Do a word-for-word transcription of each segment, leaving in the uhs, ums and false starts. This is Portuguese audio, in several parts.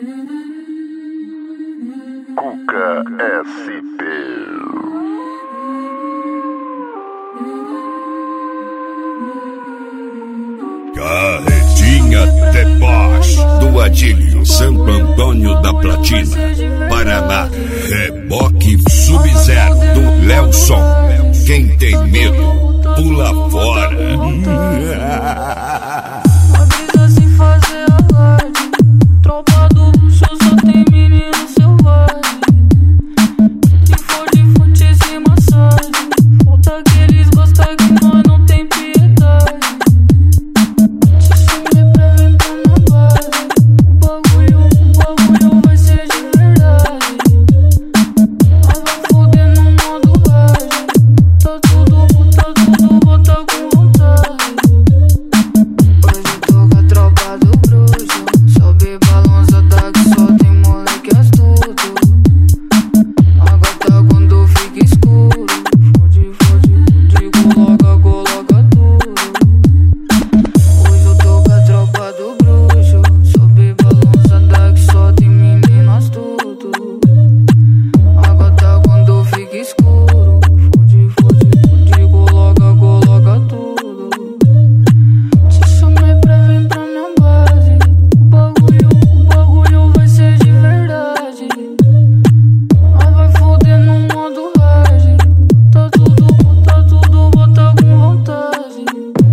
Cuca S P. Carretinha Deboche do Adílio, Santo Antônio da Platina, Paraná. Reboque Sub-Zero do Lelson. Quem tem medo, pula fora. A brisa se fazer alarde, tropa do luxo só tem menino selvagem. Se for de fute esse massagem, falta que eles gostam que nós não tem piedade. Te chamei pra vir pra minha base, o bagulho, o bagulho vai ser de verdade. Nós vai foder no modo rage, tá tudo, tá tudo, bota com vontade. Hoje toca a tropa do bruxo, sobe balançada que só tem moleque astuto. Água tá quando fica escuro, fode, fode, fode, coloca, coloca tudo. Hoje eu toco a tropa do bruxo, sobe balançada que só tem menino astuto. Água tá quando fica escuro, fode, fode, fode, coloca, coloca tudo. Te chamei pra vir pra minha base, o bagulho, o bagulho vai ser de verdade. Nós vai foder no modo rage, tá tudo, tá tudo, bota com vontade.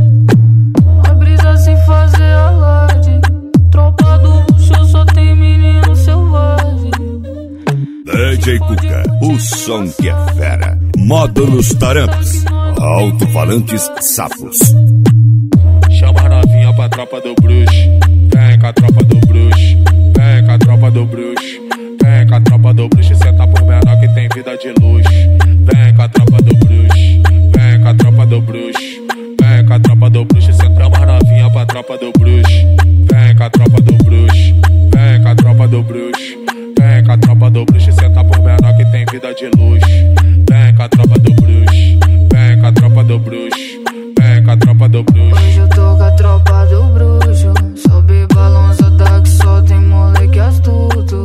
A brisa se fazer alarde, tropa do luxo só tem menino selvagem. D J Cuca, o som que é fera. Módulos Taramps, alto-falantes sapos. Chama a novinha pra tropa do bruxo. Vem com a tropa do bruxo. Vem com a tropa do bruxo. Vem com a tropa do bruxo. Senta por menor que tem vida de luxo. Vem com a tropa do bruxo. Vem com a tropa do bruxo. Vem com a tropa do bruxo. Senta a novinha pra tropa do bruxo. Vem com a tropa do bruxo. Vem com a tropa do bruxo. Vem com a tropa do bruxo. Senta por menor que tem vida de luxo. Vem com a tropa do bruxo. Vem com a tropa do bruxo. Vem com a tropa do bruxo. Hoje eu tô com a tropa do bruxo, sobe balançada que só tem moleque astuto.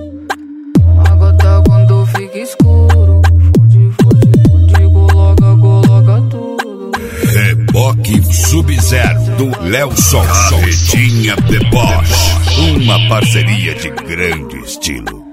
Água tá quando fica escuro, fode, fode, fode, coloca, coloca tudo. Reboque Sub-Zero do Lelson. Carretinha Deboche, uma parceria de grande estilo.